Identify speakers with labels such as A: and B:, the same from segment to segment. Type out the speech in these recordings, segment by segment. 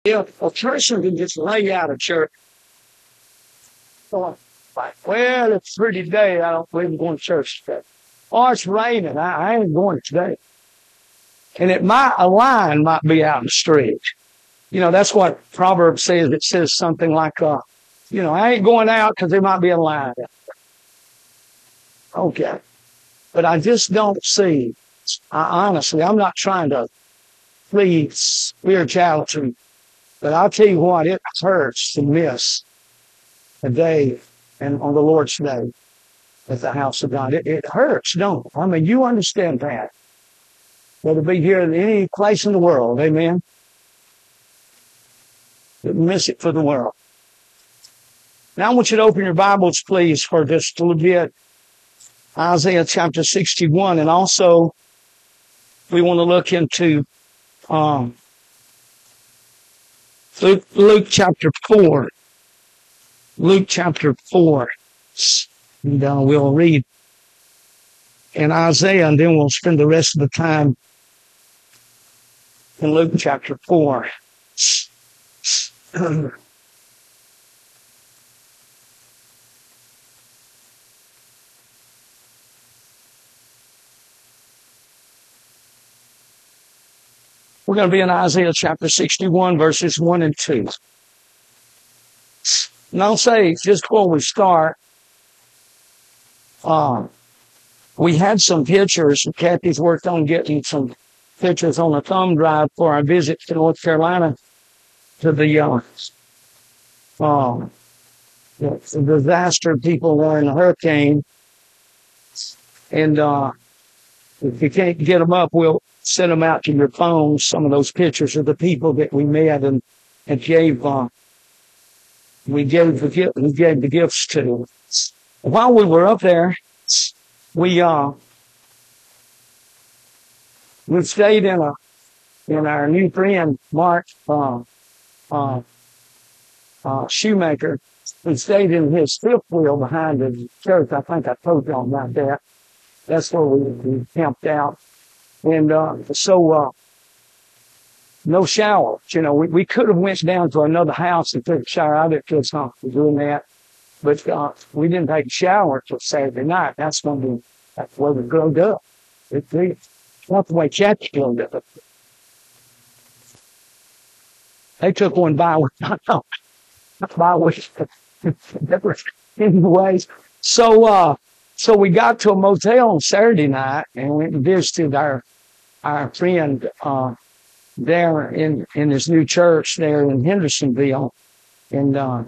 A: If a person can just lay out of church, going like, well, it's a pretty day, I don't believe in going to church today. Or it's raining, I ain't going today. And a line might be out in the street. You know, that's what Proverbs says. It says something like, I ain't going out because there might be a line. Okay. But I just don't see, honestly, I'm not trying to flee spirituality, but I'll tell you what, it hurts to miss a day and on the Lord's day at the house of God. It hurts, don't it? I mean, you understand that. Whether it be here in any place in the world, amen? Miss it for the world. Now I want you to open your Bibles, please, for just a little bit. Isaiah chapter 61, and also we want to look into Luke chapter 4. Luke chapter 4. And we'll read in Isaiah, and then we'll spend the rest of the time in Luke chapter 4. We're going to be in Isaiah chapter 61, verses 1 and 2. And I'll say, just before we start, we had some pictures, and Kathy's worked on getting some pictures on a thumb drive for our visit to North Carolina to the disaster people were in the hurricane. And if you can't get them up, we'll send them out to your phone, some of those pictures of the people that we met and gave the gifts to. While we were up there, we stayed in our new friend Mark Shoemaker. We stayed in his fifth wheel behind the church. I think I told y'all about that. That's where we camped out. And no shower. You know, we could have went down to another house and took a shower. I didn't feel comfortable doing that. But we didn't take a shower till Saturday night. That's where we growed up. It's not the way Kathy growed up. They took one by with not by with anyways. So we got to a motel on Saturday night and went and visited our friend there in his new church there in Hendersonville. And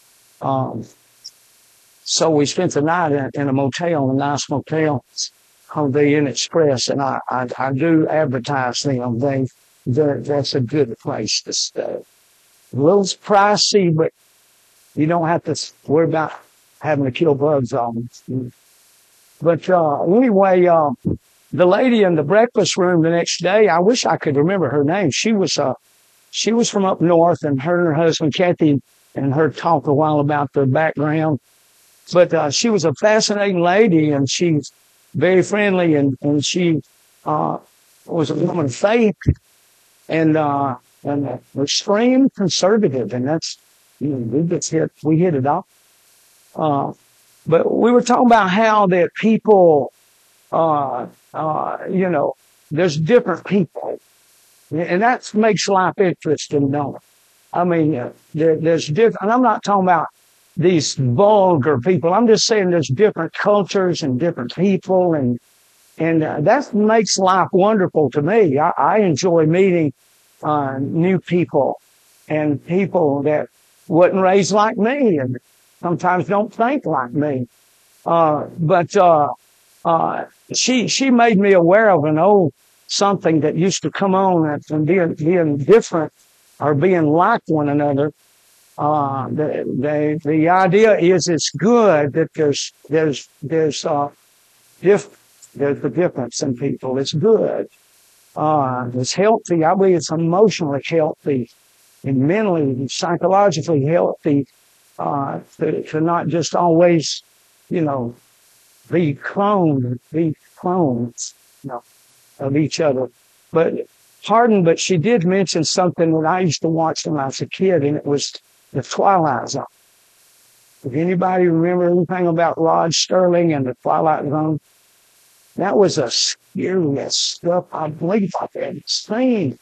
A: so we spent the night in a motel, a nice motel called the Inn Express, and I do advertise them. That's a good place to stay. A little pricey, but you don't have to worry about having to kill bugs on them. But anyway, the lady in the breakfast room the next day, I wish I could remember her name. She was from up north, and her and her husband Kathy and her talked a while about the background. But she was a fascinating lady, and she's very friendly, and she was a woman of faith and extreme conservative, and that's we hit it off. But we were talking about how that people, there's different people, and that makes life interesting, don't it? I mean, there's different, and I'm not talking about these vulgar people. I'm just saying there's different cultures and different people, and that makes life wonderful to me. I enjoy meeting new people and people that wasn't raised like me and sometimes don't think like me. But she made me aware of an old something that used to come on and being different or being like one another. The idea is it's good that there's a difference in people. It's good. It's healthy. I believe it's emotionally healthy and mentally and psychologically healthy, to not just always, be clones, of each other. But Pardon, but she did mention something that I used to watch when I was a kid, and it was the Twilight Zone. If anybody remember anything about Rod Sterling and the Twilight Zone, that was a scary stuff I believe I've ever seen.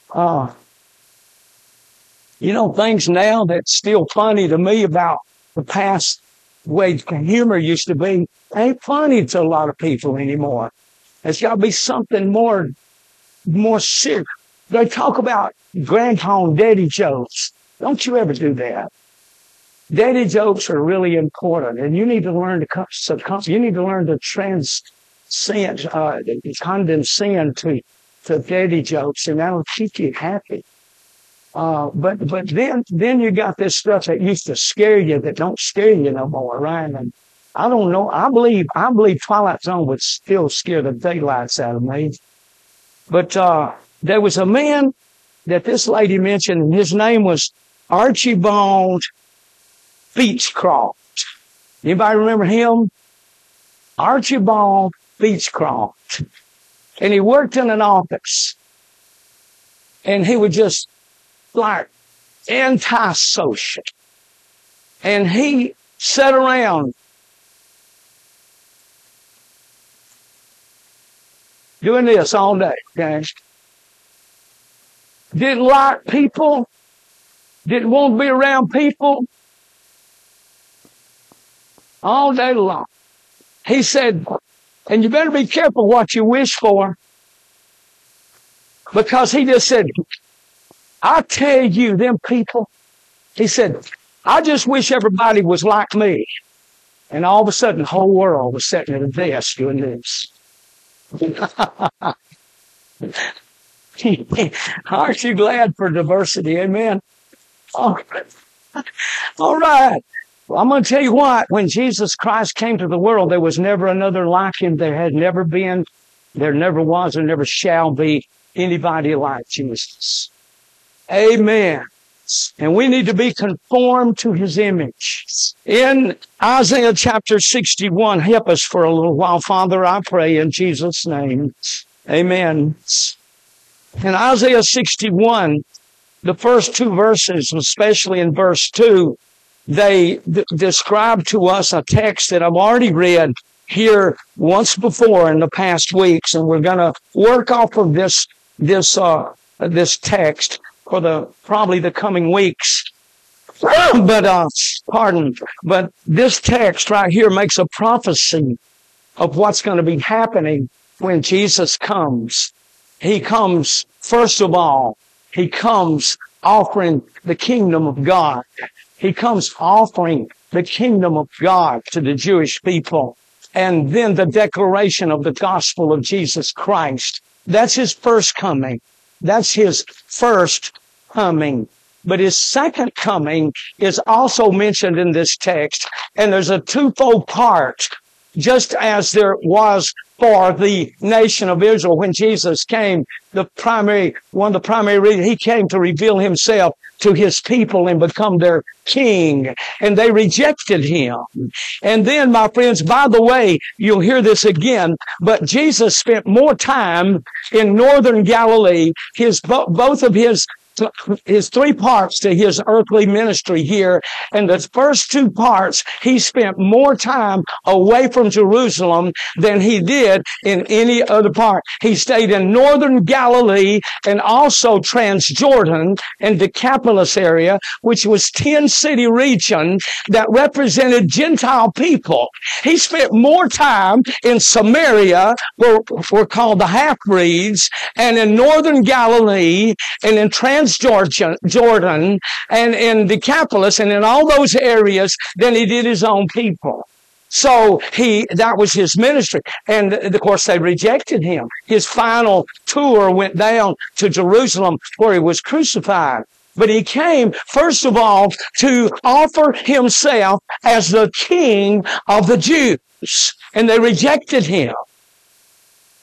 A: Things now that's still funny to me about the past way humor used to be, ain't funny to a lot of people anymore. There's got to be something more serious. They talk about grandpa and daddy jokes. Don't you ever do that. Daddy jokes are really important, and you need to learn to transcend, condescend to daddy jokes, and that'll keep you happy. But then you got this stuff that used to scare you that don't scare you no more, right? And I don't know. I believe Twilight Zone would still scare the daylights out of me. But there was a man that this lady mentioned, and his name was Archibald Beechcroft. Anybody remember him? Archibald Beechcroft. And he worked in an office. And he was just like antisocial. And he sat around doing this all day, okay? Didn't like people. Didn't want to be around people. All day long. He said, and you better be careful what you wish for. Because he just said, I tell you, them people, he said, I just wish everybody was like me. And all of a sudden, the whole world was sitting at a desk doing this. Aren't you glad for diversity? Amen. All right. Well, I'm going to tell you what, when Jesus Christ came to the world, there was never another like him. There had never been, there never was, there never shall be anybody like Jesus. Amen. And we need to be conformed to his image. In Isaiah chapter 61, help us for a little while, Father, I pray in Jesus' name. Amen. In Isaiah 61, the first two verses, especially in verse 2, they describe to us a text that I've already read here once before in the past weeks, and we're going to work off of this text for probably the coming weeks. But this text right here makes a prophecy of what's going to be happening when Jesus comes. He comes, first of all, he comes offering the kingdom of God. He comes offering the kingdom of God to the Jewish people. And then the declaration of the gospel of Jesus Christ. That's his first coming. That's his first coming. But his second coming is also mentioned in this text. And there's a twofold part, just as there was for the nation of Israel when Jesus came. One of the primary reasons he came to reveal himself to his people and become their king. And they rejected him. And then, my friends, by the way, you'll hear this again, but Jesus spent more time in northern Galilee. Both of his three parts to his earthly ministry here. And the first two parts, he spent more time away from Jerusalem than he did in any other part. He stayed in northern Galilee and also Transjordan and Decapolis area, which was 10-city region that represented Gentile people. He spent more time in Samaria, where were called the half-breeds, and in northern Galilee, and in Transjordan, and in Decapolis, and in all those areas than he did his own people. So that was his ministry. And of course they rejected him. His final tour went down to Jerusalem where he was crucified. But he came, first of all, to offer himself as the king of the Jews. And they rejected him.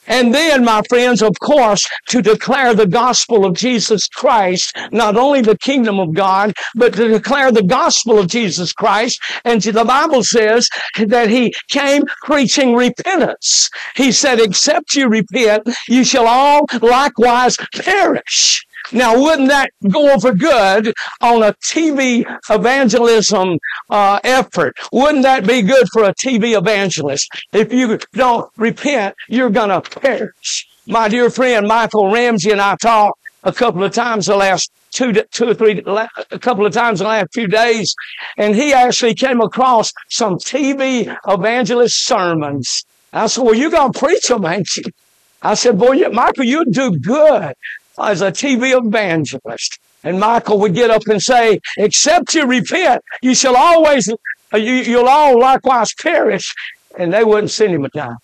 A: And then, my friends, of course, to declare the gospel of Jesus Christ, not only the kingdom of God, but to declare the gospel of Jesus Christ. And the Bible says that he came preaching repentance. He said, except you repent, you shall all likewise perish. Now, wouldn't that go over good on a TV evangelism effort? Wouldn't that be good for a TV evangelist? If you don't repent, you're going to perish. My dear friend Michael Ramsey and I talked a couple of times the last a couple of times in the last few days, and he actually came across some TV evangelist sermons. I said, well, you're going to preach them, ain't you? I said, boy, Michael, you'd do good as a TV evangelist. And Michael would get up and say, except you repent, you shall always, you'll all likewise perish. And they wouldn't send him a dime.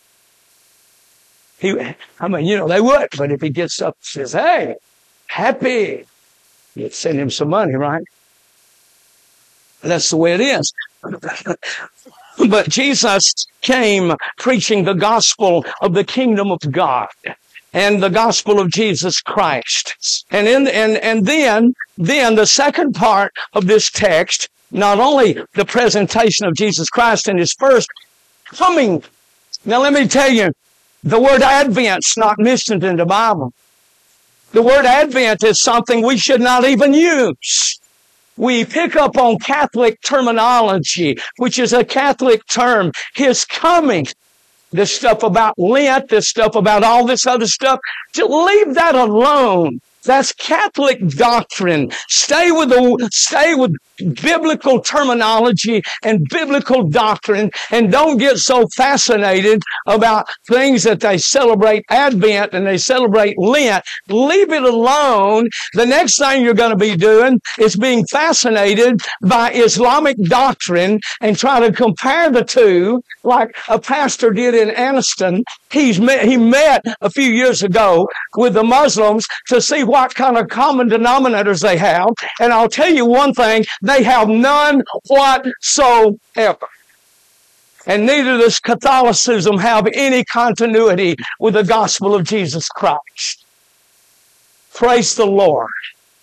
A: They would, but if he gets up and says, hey, happy, you'd send him some money, right? That's the way it is. But Jesus came preaching the gospel of the kingdom of God and the gospel of Jesus Christ. And then the second part of this text, not only the presentation of Jesus Christ in his first coming. Now let me tell you, the word Advent's not mentioned in the Bible. The word Advent is something we should not even use. We pick up on Catholic terminology, which is a Catholic term, his coming. This stuff about Lent, this stuff about all this other stuff, just leave that alone. That's Catholic doctrine. Stay with biblical terminology and biblical doctrine, and don't get so fascinated about things that they celebrate Advent and they celebrate Lent. Leave it alone. The next thing you're going to be doing is being fascinated by Islamic doctrine and try to compare the two like a pastor did in Anniston. He met a few years ago with the Muslims to see what kind of common denominators they have. And I'll tell you one thing, they have none whatsoever. And neither does Catholicism have any continuity with the gospel of Jesus Christ. Praise the Lord.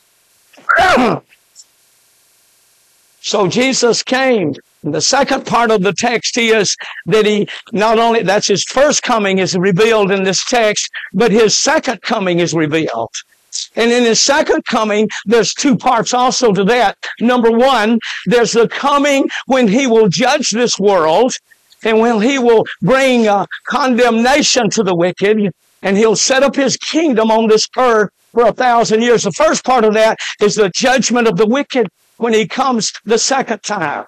A: So Jesus came. And the second part of the text is that he not only, that's his first coming is revealed in this text, but his second coming is revealed. And in his second coming, there's two parts also to that. Number one, there's the coming when he will judge this world and when he will bring condemnation to the wicked, and he'll set up his kingdom on this earth for 1,000 years. The first part of that is the judgment of the wicked when he comes the second time.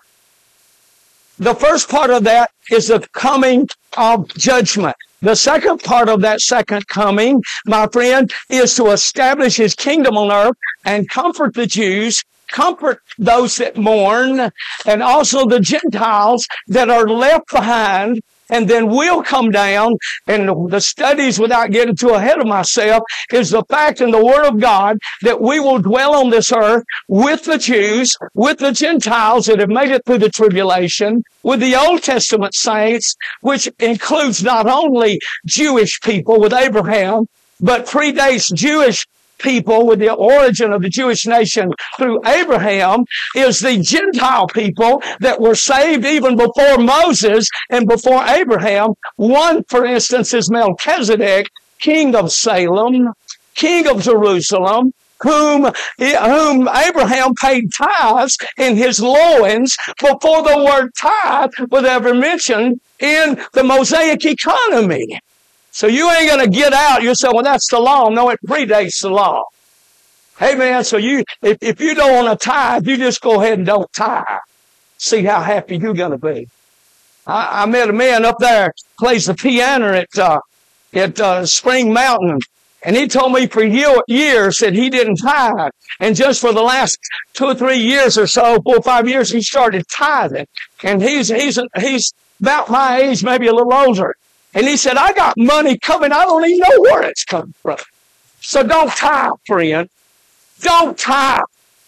A: The first part of that is the coming of judgment. The second part of that second coming, my friend, is to establish his kingdom on earth and comfort the Jews, comfort those that mourn, and also the Gentiles that are left behind. And then we'll come down, and the studies, without getting too ahead of myself, is the fact in the Word of God that we will dwell on this earth with the Jews, with the Gentiles that have made it through the tribulation, with the Old Testament saints, which includes not only Jewish people with Abraham, but predates Jewish people with the origin of the Jewish nation through Abraham, is the Gentile people that were saved even before Moses and before Abraham. One, for instance, is Melchizedek, king of Salem, king of Jerusalem, whom Abraham paid tithes in his loins before the word tithe was ever mentioned in the Mosaic economy. So you ain't going to get out. You say, well, that's the law. No, it predates the law. Hey, man, so if you don't want to tithe, you just go ahead and don't tithe. See how happy you're going to be. I met a man up there, plays the piano at Spring Mountain. And he told me for years that he didn't tithe. And just for the last 2 or 3 years or so, 4 or 5 years, he started tithing. And he's about my age, maybe a little older. And he said, I got money coming. I don't even know where it's coming from. So don't tithe, friend. Don't tithe.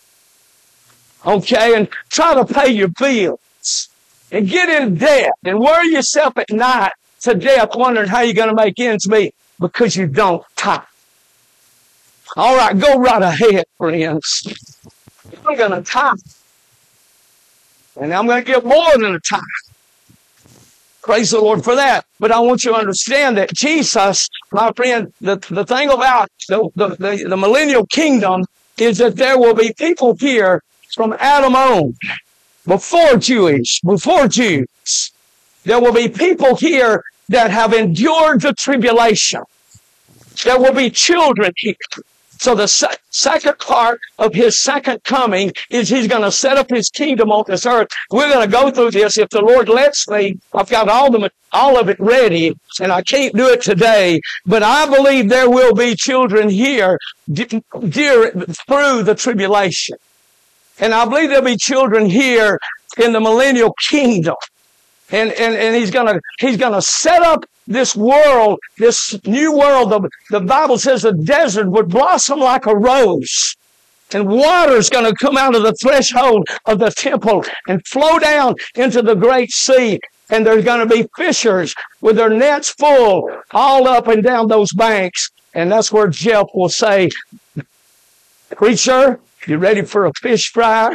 A: Okay? And try to pay your bills. And get in debt. And worry yourself at night to death wondering how you're going to make ends meet. because you don't tithe. All right, go right ahead, friends. I'm going to tithe. And I'm going to give more than a tithe. Praise the Lord for that. But I want you to understand that Jesus, my friend, the thing about the millennial kingdom is that there will be people here from Adam on, before Jews. There will be people here that have endured the tribulation. There will be children here. So the second part of his second coming is he's going to set up his kingdom on this earth. We're going to go through this. If the Lord lets me, I've got all of it ready, and I can't do it today. But I believe there will be children here through the tribulation. And I believe there'll be children here in the millennial kingdom. And he's gonna set up this world, this new world. The Bible says the desert would blossom like a rose. And water's gonna come out of the threshold of the temple and flow down into the great sea. And there's gonna be fishers with their nets full all up and down those banks. And that's where Jeff will say, "Preacher, you ready for a fish fry?"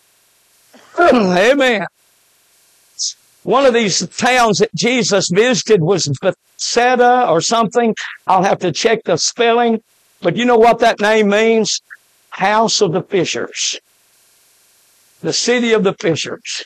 A: Amen. One of these towns that Jesus visited was Bethsaida or something. I'll have to check the spelling. But you know what that name means? House of the fishers. The city of the fishers.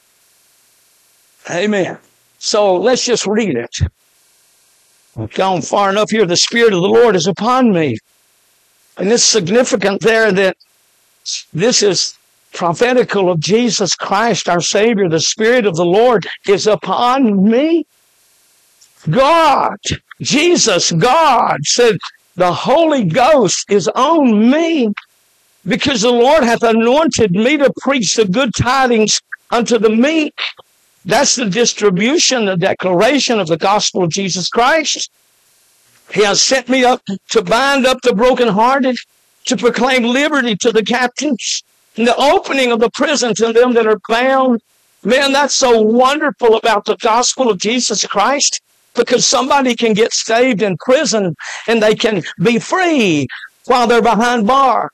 A: Amen. So let's just read it. I've gone far enough here. The Spirit of the Lord is upon me. And it's significant there that this is prophetical of Jesus Christ, our Savior. The Spirit of the Lord is upon me. God, Jesus, God said, the Holy Ghost is on me, because the Lord hath anointed me to preach the good tidings unto the meek. That's the distribution, the declaration of the gospel of Jesus Christ. He has sent me up to bind up the brokenhearted, to proclaim liberty to the captives, and the opening of the prison to them that are bound. Man, that's so wonderful about the gospel of Jesus Christ, because somebody can get saved in prison and they can be free while they're behind bars.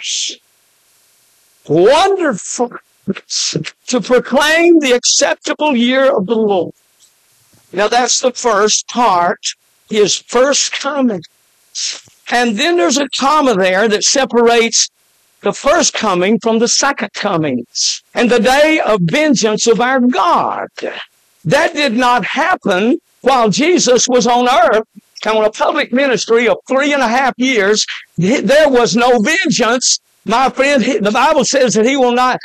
A: Wonderful. To proclaim the acceptable year of the Lord. Now that's the first part, his first coming. And then there's a comma there that separates the first coming from the second coming. And the day of vengeance of our God. That did not happen while Jesus was on earth. And on a public ministry of 3.5 years, there was no vengeance. My friend, the Bible says that he will not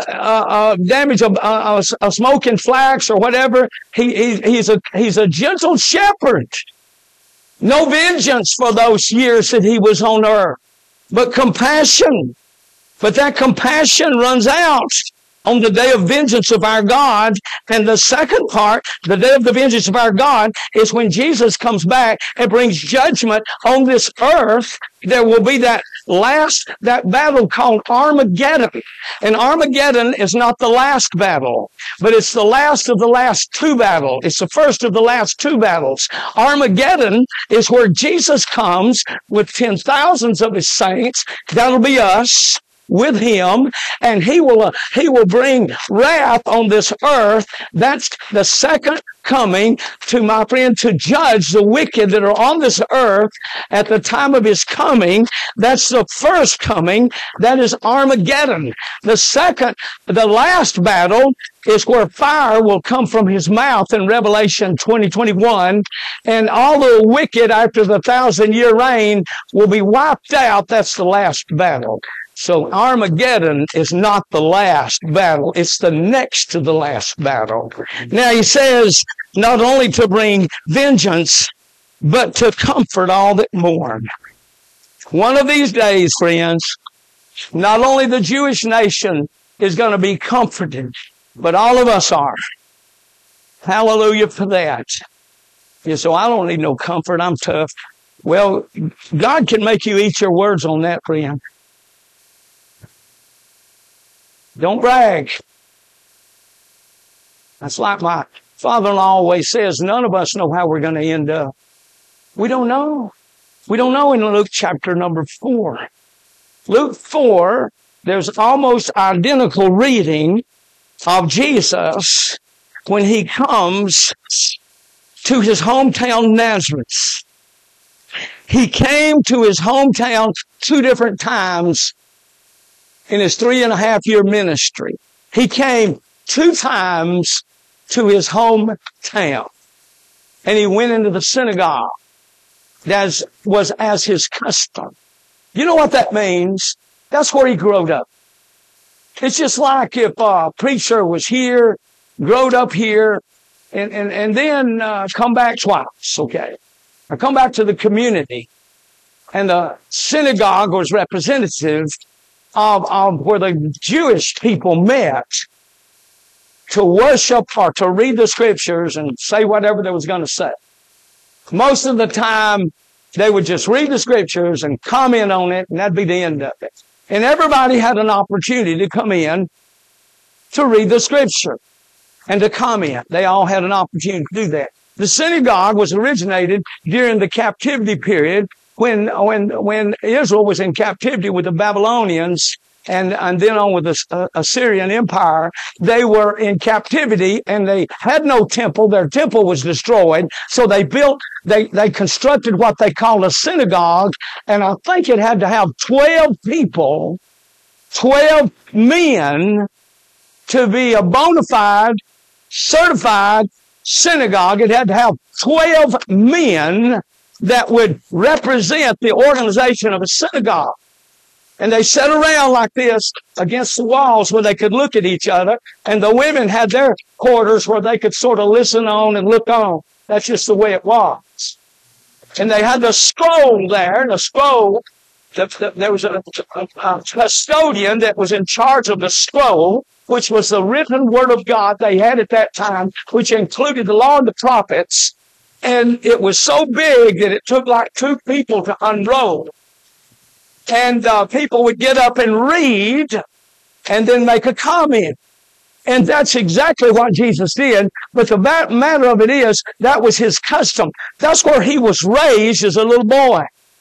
A: damage a smoking flax or whatever. He's a gentle shepherd. No vengeance for those years that he was on earth, but compassion. But that compassion runs out on the day of vengeance of our God. And the second part, the day of the vengeance of our God, is when Jesus comes back and brings judgment on this earth. There will be that battle called Armageddon. And Armageddon is not the last battle, but it's the last of the last two battles. It's the first of the last two battles. Armageddon is where Jesus comes with 10,000s of his saints. That'll be us. With him, and he will bring wrath on this earth. That's the second coming, to my friend, to judge the wicked that are on this earth at the time of his coming. That's the first coming. That is Armageddon. The last battle is where fire will come from his mouth in Revelation 20:21, and all the wicked after the 1,000-year reign will be wiped out. That's the last battle. So Armageddon is not the last battle. It's the next to the last battle. Now he says, not only to bring vengeance, but to comfort all that mourn. One of these days, friends, not only the Jewish nation is going to be comforted, but all of us are. Hallelujah for that. You say, I don't need no comfort. I'm tough. Well, God can make you eat your words on that, friend. Don't brag. That's like my father-in-law always says, none of us know how we're going to end up. We don't know. We don't know in Luke chapter number 4. Luke 4, there's almost identical reading of Jesus when he comes to his hometown Nazareth. He came to his hometown 2 different times in his 3.5-year ministry. He came 2 times to his hometown. And he went into the synagogue. That was as his custom. You know what that means? That's where he grew up. It's just like if a preacher was here, growed up here, and then come back twice, okay? Or come back to the community. And the synagogue was representative of where the Jewish people met to worship or to read the scriptures and say whatever they was going to say. Most of the time, they would just read the scriptures and comment on it, and that'd be the end of it. And everybody had an opportunity to come in to read the scripture and to comment. They all had an opportunity to do that. The synagogue was originated during the captivity period when Israel was in captivity with the Babylonians and then on with the Assyrian Empire. They were in captivity and they had no temple. Their temple was destroyed. So they constructed what they called a synagogue. And I think it had to have 12 people, 12 men to be a bona fide, certified synagogue. It had to have 12 men that would represent the organization of a synagogue. And they sat around like this against the walls where they could look at each other. And the women had their quarters where they could sort of listen on and look on. That's just the way it was. And they had the scroll there. And the scroll, there was a custodian that was in charge of the scroll, which was the written word of God they had at that time, which included the law and the prophets. And it was so big that it took like 2 people to unroll. And people would get up and read and then make a comment. And that's exactly what Jesus did. But the matter of it is, that was his custom. That's where he was raised as a little boy.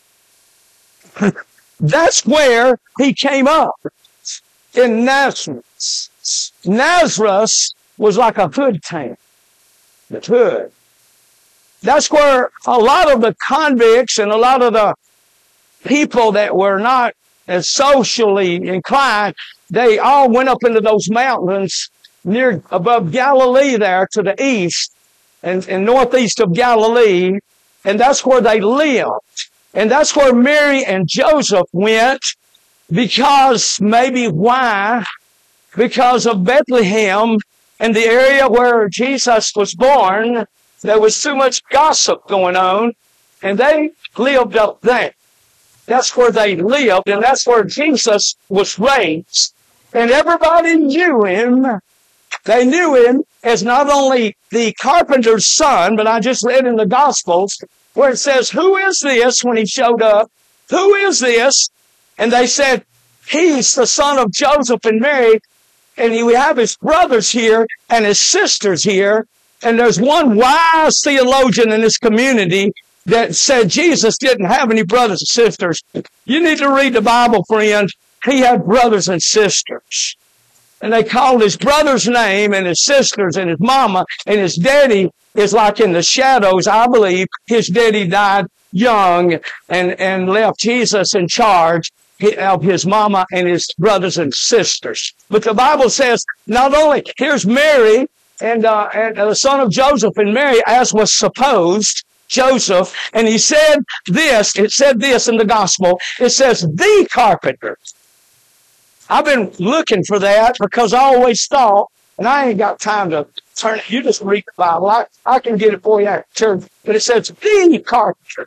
A: That's where he came up, in Nazareth. Nazareth was like a hood town. The hood. That's where a lot of the convicts and a lot of the people that were not as socially inclined, they all went up into those mountains near above Galilee there to the east and northeast of Galilee. And that's where they lived. And that's where Mary and Joseph went because maybe why? Because of Bethlehem and the area where Jesus was born, there was too much gossip going on and they lived up there. That's where they lived, and that's where Jesus was raised. And everybody knew him. They knew him as not only the carpenter's son, but I just read in the Gospels where it says, "Who is this?" when he showed up. "Who is this?" And they said, "He's the son of Joseph and Mary." And we have his brothers here and his sisters here. And there's one wise theologian in this community that said Jesus didn't have any brothers and sisters. You need to read the Bible, friend. He had brothers and sisters. And they called his brother's name and his sisters and his mama and his daddy is like in the shadows, I believe. His daddy died young and left Jesus in charge of his mama and his brothers and sisters. But the Bible says not only, here's Mary and the son of Joseph and Mary, as was supposed, Joseph, and he said this, it said this in the gospel, it says, the carpenter. I've been looking for that because I always thought, and I ain't got time to turn it, you just read the Bible, I can get it for you at church, but it says, the carpenter.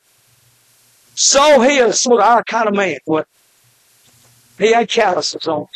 A: So he is sort of our kind of man. He had calluses on.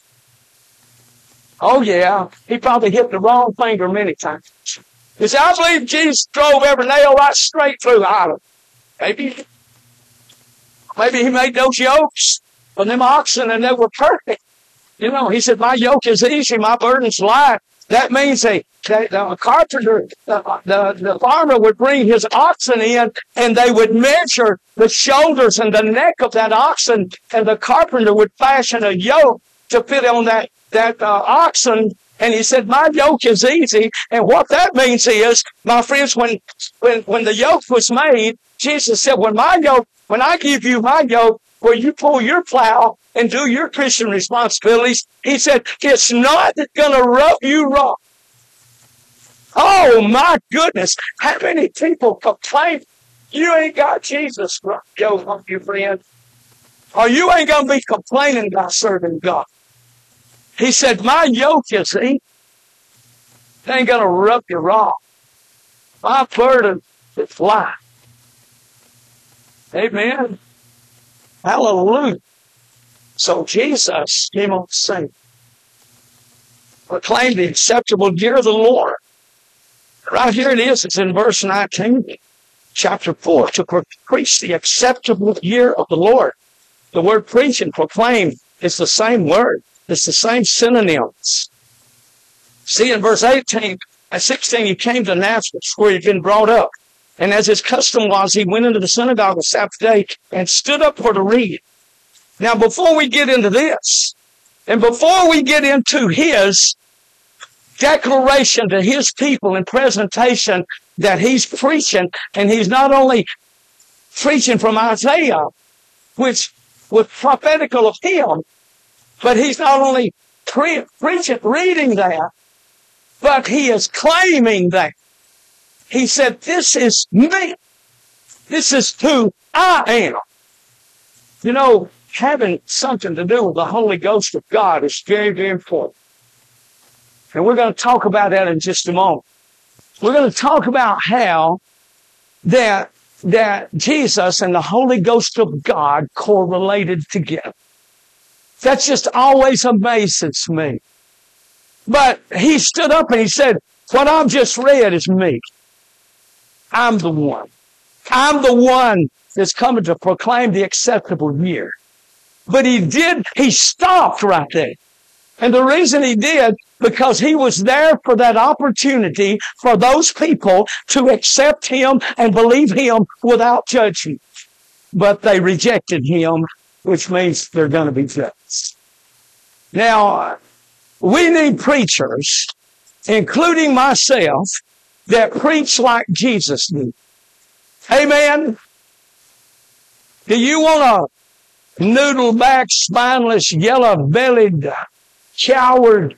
A: Oh yeah, he probably hit the wrong finger many times. He said, I believe Jesus drove every nail right straight through the island. Maybe he made those yokes from them oxen and they were perfect. You know, he said, my yoke is easy, my burden's light. That means that the carpenter, the farmer would bring his oxen in, and they would measure the shoulders and the neck of that oxen, and the carpenter would fashion a yoke to fit on that oxen. And he said, my yoke is easy. And what that means is, my friends, when the yoke was made, Jesus said, when I give you my yoke, where you pull your plow and do your Christian responsibilities, he said, it's not going to rub you wrong. Oh, my goodness. How many people complain, you ain't got Jesus, yo, you friend, or you ain't going to be complaining about serving God. He said, my yoke, you see, it ain't going to rub you wrong. My burden is light. Amen. Hallelujah. So Jesus came on the scene, proclaimed the acceptable year of the Lord. Right here it is. It's in verse 19, chapter 4, to preach the acceptable year of the Lord. The word preach and proclaim is the same word. It's the same synonyms. See, in verse 18 and 16, he came to Nazareth, where he'd been brought up. And as his custom was, he went into the synagogue the Sabbath day and stood up for to read. Now, before we get into this, and before we get into his declaration to his people and presentation that he's preaching, and he's not only preaching from Isaiah, which was prophetical of him, but he's not only preaching, reading that, but he is claiming that. He said, this is me. This is who I am. You know, having something to do with the Holy Ghost of God is very, very important. And we're going to talk about that in just a moment. We're going to talk about how that Jesus and the Holy Ghost of God correlated together. That's just always amazes me. But he stood up and he said, what I've just read is me. I'm the one. I'm the one that's coming to proclaim the acceptable year. But he stopped right there. And the reason he did, because he was there for that opportunity for those people to accept him and believe him without judgment. But they rejected him, which means they're going to be judged. Now, we need preachers, including myself, that preach like Jesus did. Amen? Do you want a noodle-backed, spineless, yellow-bellied, coward,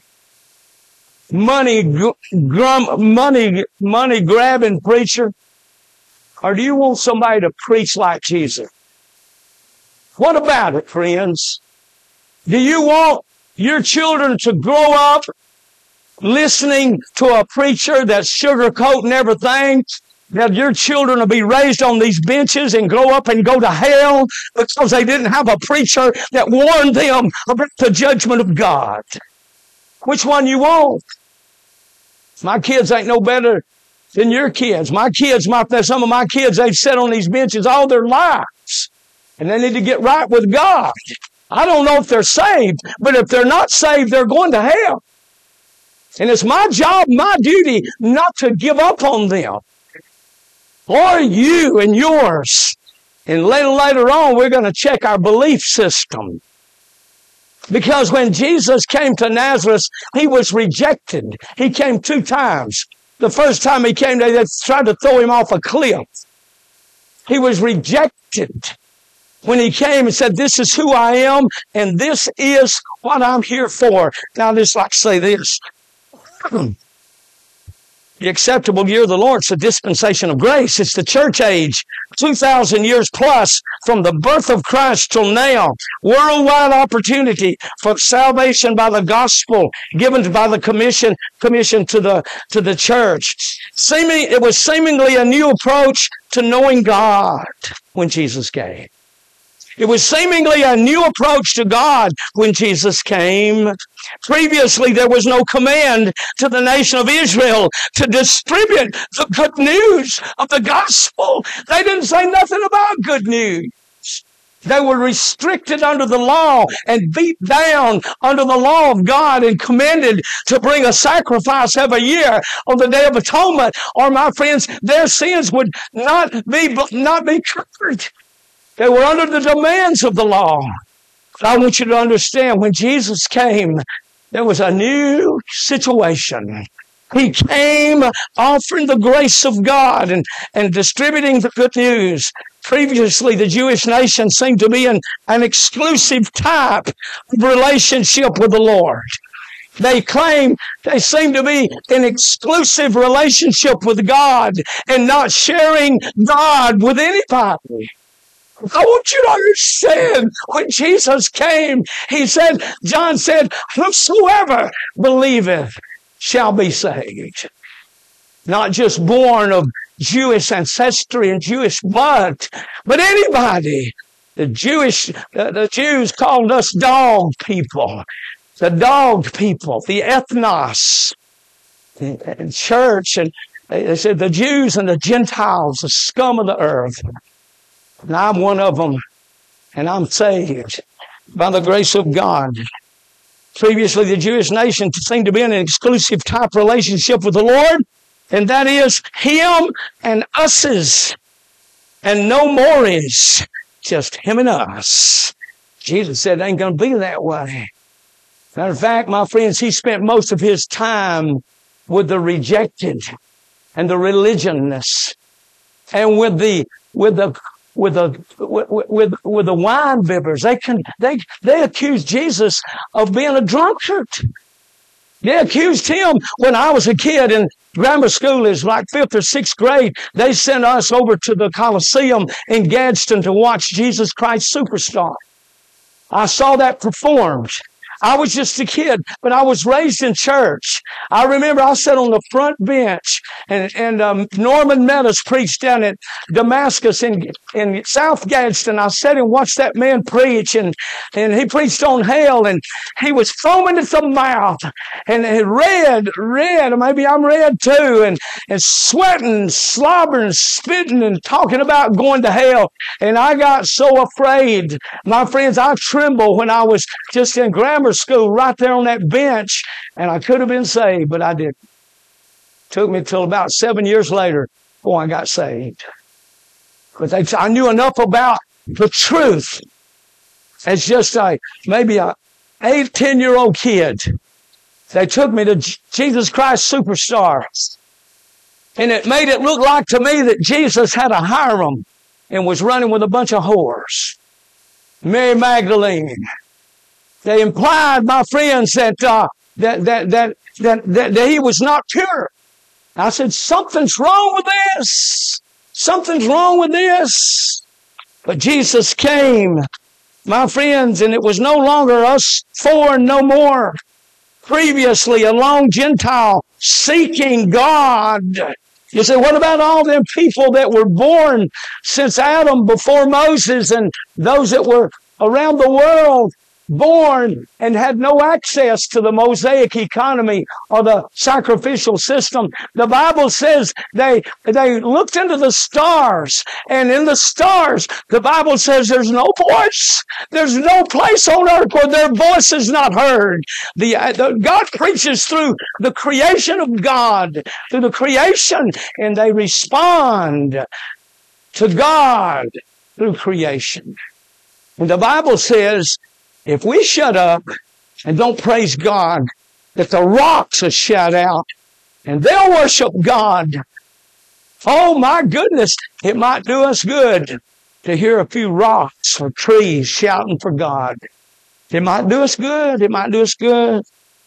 A: money-grabbing preacher? Or do you want somebody to preach like Jesus? What about it, friends? Do you want your children to grow up listening to a preacher that's sugarcoating everything? That your children will be raised on these benches and grow up and go to hell because they didn't have a preacher that warned them about the judgment of God? Which one you want? My kids ain't no better than your kids. Some of my kids, they've sat on these benches all their lives. And they need to get right with God. I don't know if they're saved, but if they're not saved, they're going to hell. And it's my job, my duty, not to give up on them. Or you and yours. And later on, we're going to check our belief system. Because when Jesus came to Nazareth, he was rejected. He came 2 times. The first time he came, they tried to throw him off a cliff. He was rejected. When he came and said, this is who I am, and this is what I'm here for. Now, I'd just like to say this. The acceptable year of the Lord is the dispensation of grace. It's the church age, 2,000 years plus from the birth of Christ till now. Worldwide opportunity for salvation by the gospel given by the commission to the church. It was seemingly a new approach to knowing God when Jesus came. It was seemingly a new approach to God when Jesus came. Previously, there was no command to the nation of Israel to distribute the good news of the gospel. They didn't say nothing about good news. They were restricted under the law and beat down under the law of God and commanded to bring a sacrifice every year on the Day of Atonement, or my friends, their sins would not be covered. They were under the demands of the law. But I want you to understand, when Jesus came, there was a new situation. He came offering the grace of God and distributing the good news. Previously, the Jewish nation seemed to be an exclusive type of relationship with the Lord. They claim they seem to be in exclusive relationship with God and not sharing God with anybody. I want you to understand, when Jesus came, he said, John said, whosoever believeth shall be saved. Not just born of Jewish ancestry and Jewish blood, but anybody. The Jews called us dog people. The dog people, the ethnos, the church, and they said the Jews and the Gentiles, the scum of the earth. And I'm one of them, and I'm saved by the grace of God. Previously, the Jewish nation seemed to be in an exclusive type relationship with the Lord, and that is Him and us's, and no more is, just Him and us. Jesus said it ain't going to be that way. Matter of fact, my friends, He spent most of His time with the rejected and the religionists and with the wine bibbers. They accused Jesus of being a drunkard. They accused Him. When I was a kid in grammar school, it was like 5th or 6th grade, they sent us over to the Coliseum in Gadsden to watch Jesus Christ Superstar. I saw that performed. I was just a kid, but I was raised in church. I remember I sat on the front bench and Norman Meadows preached down at Damascus in South Gadsden. I sat and watched that man preach, and he preached on hell, and he was foaming at the mouth and red, maybe I'm red too, and sweating, slobbering, spitting, and talking about going to hell. And I got so afraid. My friends, I trembled when I was just in grammar school right there on that bench, and I could have been saved, but I didn't. Took me till about 7 years later before I got saved. Because I knew enough about the truth as just maybe a 8-10-year-old kid. They took me to Jesus Christ Superstar, and it made it look like to me that Jesus had a harem and was running with a bunch of whores. Mary Magdalene. They implied, my friends, that he was not pure. I said, something's wrong with this. Something's wrong with this. But Jesus came, my friends, and it was no longer us four and no more. Previously, a lone Gentile seeking God. You say, what about all them people that were born since Adam before Moses, and those that were around the world born and had no access to the Mosaic economy or the sacrificial system? The Bible says they looked into the stars, and in the stars, the Bible says there's no voice. There's no place on earth where their voice is not heard. God preaches through the creation of God, through the creation, and they respond to God through creation. And the Bible says, if we shut up and don't praise God, that the rocks will shout out and they'll worship God. Oh my goodness, it might do us good to hear a few rocks or trees shouting for God. It might do us good. It might do us good.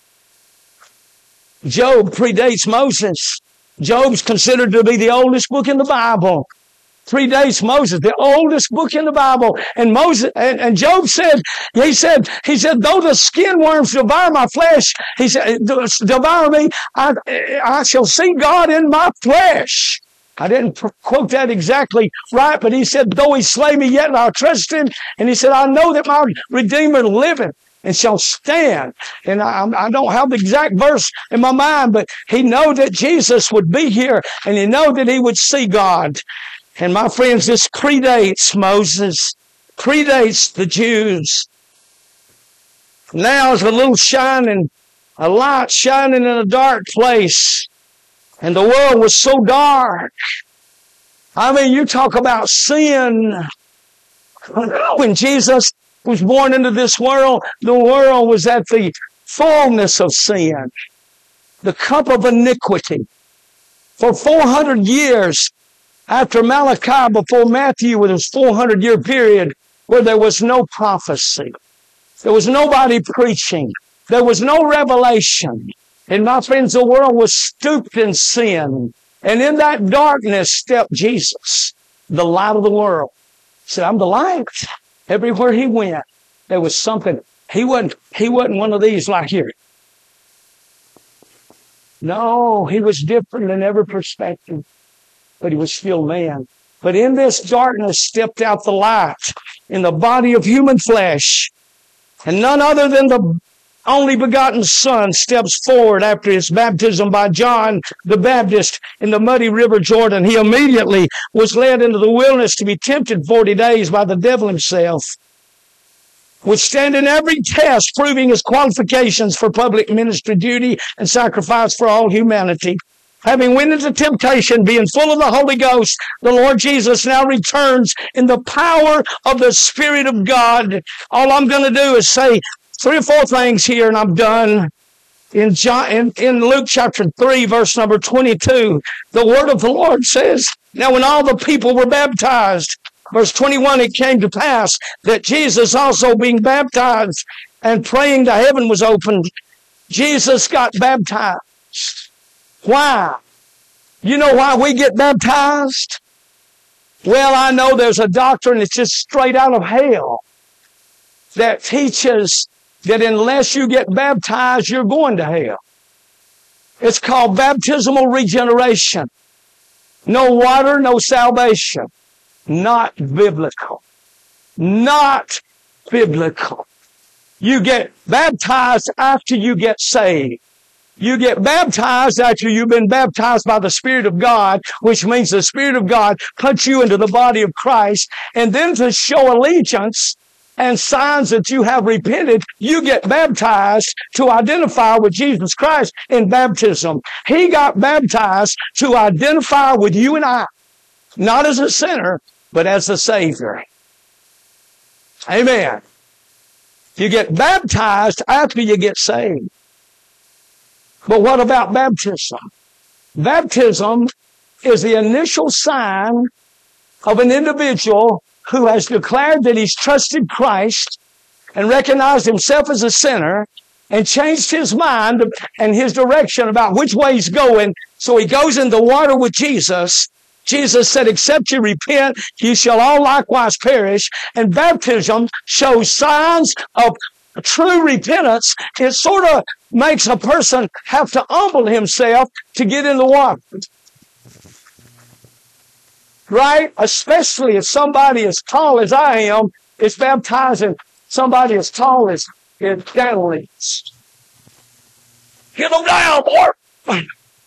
A: Job predates Moses. Job's considered to be the oldest book in the Bible. Predates Moses, the oldest book in the Bible. And Moses and Job said, he said, though the skin worms devour my flesh, he said, devour me, I shall see God in my flesh. I didn't quote that exactly right, but he said, though he slay me, yet I'll trust him. And he said, I know that my Redeemer liveth and shall stand. And I don't have the exact verse in my mind, but he knew that Jesus would be here, and he knew that he would see God. And my friends, this predates Moses. predates the Jews. Now is a light shining in a dark place. And the world was so dark. I mean, you talk about sin. When Jesus was born into this world, the world was at the fullness of sin. The cup of iniquity. For 400 years after Malachi, before Matthew, with his 400-year period where there was no prophecy. There was nobody preaching. There was no revelation. And my friends, the world was stooped in sin. And in that darkness stepped Jesus, the light of the world. He said, I'm the light. Everywhere he went, there was something. He wasn't one of these like here. No, he was different in every perspective. But he was still man. But in this darkness stepped out the light in the body of human flesh. And none other than the only begotten Son steps forward after his baptism by John the Baptist in the muddy river Jordan. He immediately was led into the wilderness to be tempted 40 days by the devil himself, withstanding every test, proving his qualifications for public ministry duty and sacrifice for all humanity. Having went into temptation, being full of the Holy Ghost, the Lord Jesus now returns in the power of the Spirit of God. All I'm going to do is say 3 or 4 things here and I'm done. In Luke chapter 3, verse number 22, the word of the Lord says, now when all the people were baptized, verse 21, it came to pass that Jesus also being baptized and praying to heaven was opened. Jesus got baptized. Why? You know why we get baptized? Well, I know there's a doctrine that's just straight out of hell that teaches that unless you get baptized, you're going to hell. It's called baptismal regeneration. No water, no salvation. Not biblical. Not biblical. You get baptized after you get saved. You get baptized after you've been baptized by the Spirit of God, which means the Spirit of God puts you into the body of Christ. And then to show allegiance and signs that you have repented, you get baptized to identify with Jesus Christ in baptism. He got baptized to identify with you and I, not as a sinner, but as a Savior. Amen. You get baptized after you get saved. But what about baptism? Baptism is the initial sign of an individual who has declared that he's trusted Christ and recognized himself as a sinner and changed his mind and his direction about which way he's going. So he goes in the water with Jesus. Jesus said, except you repent, you shall all likewise perish. And baptism shows signs of true repentance. It sort of makes a person have to humble himself to get in the water. Right? Especially if somebody as tall as I am is baptizing somebody as tall as Galilee. Get them down, boy!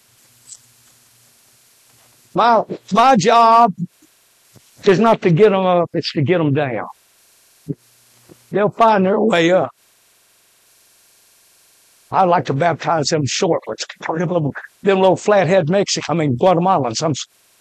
A: My job is not to get them up, it's to get them down. They'll find their way up. I like to baptize them short ones. Them little flathead Guatemalans.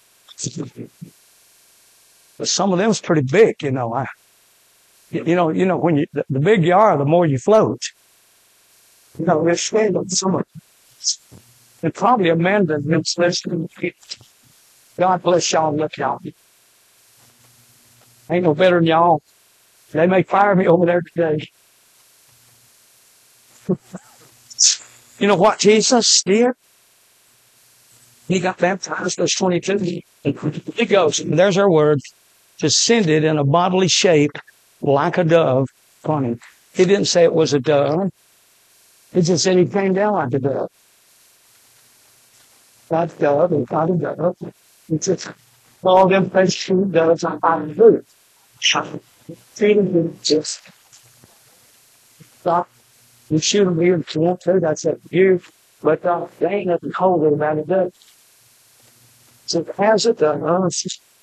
A: But some of them's pretty big, you know. When the bigger you are, the more you float. You know, they're scared of some of them. And probably Amanda is listening. God bless y'all and lift y'all. Ain't no better than y'all. They may fire me over there today. You know what Jesus did? He got baptized, verse 22. He goes, and there's our word, descended in a bodily shape like a dove upon him. He didn't say it was a dove. He just said he came down like a dove. Not a dove, and not a dove. He just, all them fish doves on the roof. Feeding him just stop. You shoot them here if you want to, that's up to you. But they ain't nothing colder about it, does it? So it has it done.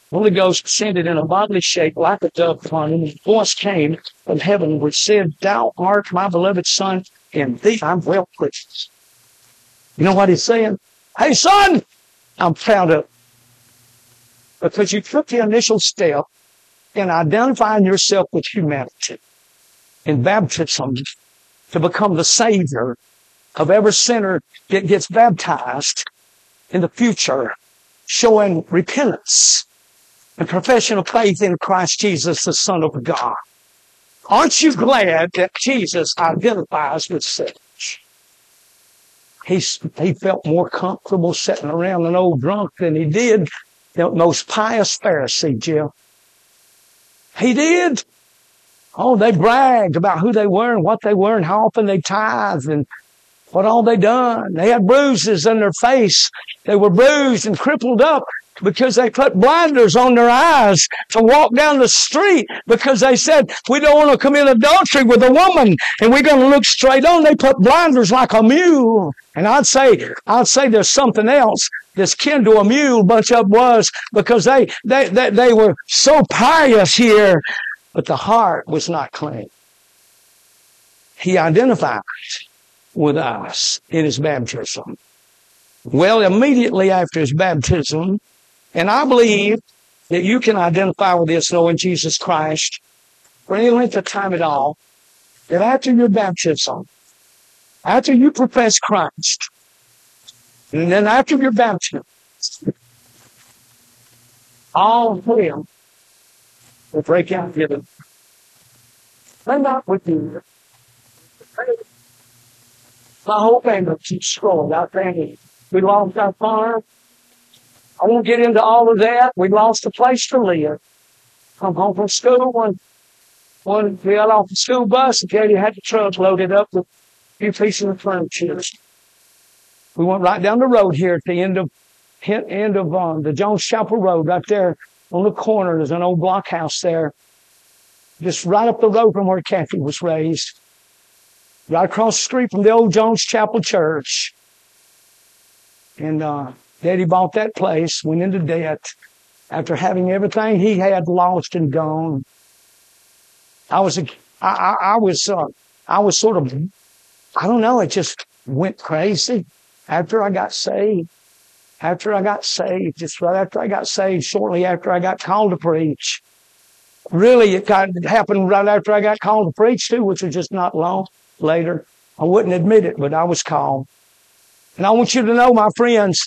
A: Holy Ghost descended in a bodily shape like a dove upon him. His voice came from heaven which said, Thou art my beloved Son, in thee I'm well pleased. You know what he's saying? Hey, son, I'm proud of you. Because you took the initial step in identifying yourself with humanity in baptism to become the Savior of every sinner that gets baptized in the future, showing repentance and profession of faith in Christ Jesus, the Son of God. Aren't you glad that Jesus identifies with such? He felt more comfortable sitting around an old drunk than he did the most pious Pharisee, Jim. He did. Oh, they bragged about who they were and what they were and how often they tithed and what all they done. They had bruises on their face. They were bruised and crippled up because they put blinders on their eyes to walk down the street because they said, we don't want to commit adultery with a woman and we're going to look straight on. They put blinders like a mule. And I'd say there's something else that's kin to a mule, bunch of was, because they were so pious here, but the heart was not clean. He identified with us in his baptism. Well, immediately after his baptism, and I believe that you can identify with this knowing Jesus Christ for any length of time at all, that after your baptism, after you profess Christ, and then after your baptism, all hell will break out in you. I'm not with you. My whole family keeps scrolling. Our family, we lost our farm. I won't get into all of that. We lost a place to live. Come home from school. When we got off the school bus, and Katie had the truck loaded up with a few pieces of furniture. We went right down the road here at the end of the Jones Chapel Road, right there on the corner. There's an old block house there, just right up the road from where Kathy was raised, right across the street from the old Jones Chapel Church. And Daddy bought that place, went into debt after having everything he had lost and gone. I was sort of, I don't know, it just went crazy after I got saved. Just right after I got saved, shortly after I got called to preach. Really, it happened right after I got called to preach too, which was just not long later. I wouldn't admit it, but I was called. And I want you to know, my friends,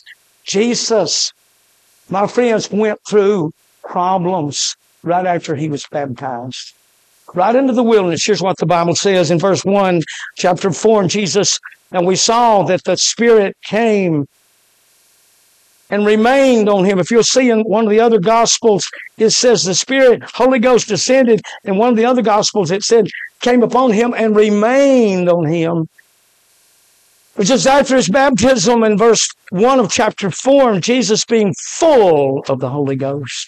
A: my friends went through problems right after he was baptized. Right into the wilderness. Here's what the Bible says in verse 1, chapter 4, and we saw that the Spirit came and remained on him. If you'll see in one of the other Gospels, it says the Spirit, Holy Ghost descended. In one of the other Gospels, it said, came upon him and remained on him. But just after his baptism in verse 1 of chapter 4, Jesus being full of the Holy Ghost.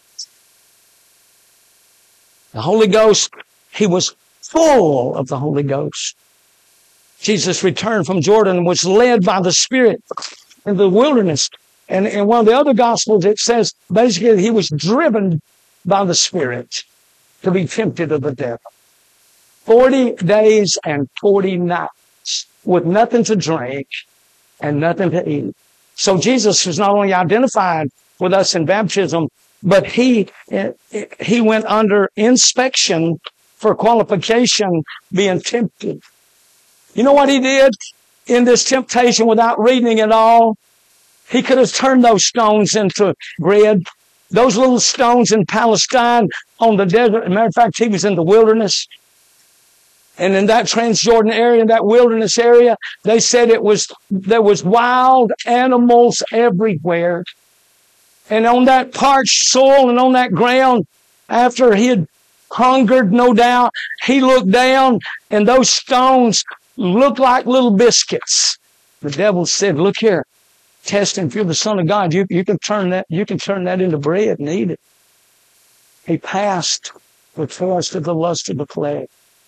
A: The Holy Ghost, he was full of the Holy Ghost. Jesus returned from Jordan and was led by the Spirit in the wilderness. And in one of the other Gospels, it says basically he was driven by the Spirit to be tempted of the devil. 40 days and 40 nights with nothing to drink and nothing to eat. So Jesus was not only identified with us in baptism, but he went under inspection for qualification being tempted. You know what he did in this temptation without reading it all? He could have turned those stones into bread. Those little stones in Palestine on the desert. As a matter of fact, he was in the wilderness. And in that Transjordan area, in that wilderness area, they said there was wild animals everywhere. And on that parched soil and on that ground, after he had hungered, no doubt, he looked down and those stones looked like little biscuits. The devil said, look here, test him. If you're the Son of God, you can turn that into bread and eat it. He passed the test of the lust of the flesh.